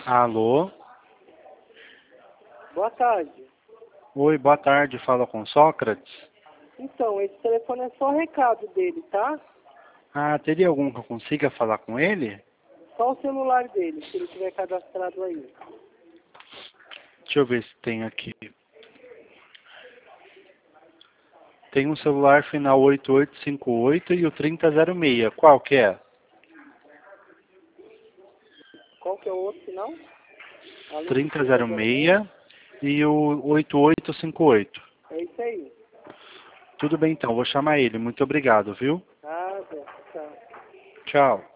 Alô? Boa tarde. Oi, boa tarde. Fala com Sócrates. Então, esse telefone é só recado dele, tá? Ah, teria algum que eu consiga falar com ele? Só o celular dele, se ele tiver cadastrado aí. Deixa eu ver se tem aqui. Tem um celular final 8858 e o 3006. Qual que é? Qual que é o outro final? Além do 3006 e o 8858. É isso aí. Tudo bem então, vou chamar ele. Muito obrigado, viu? Nada, tchau. Tchau.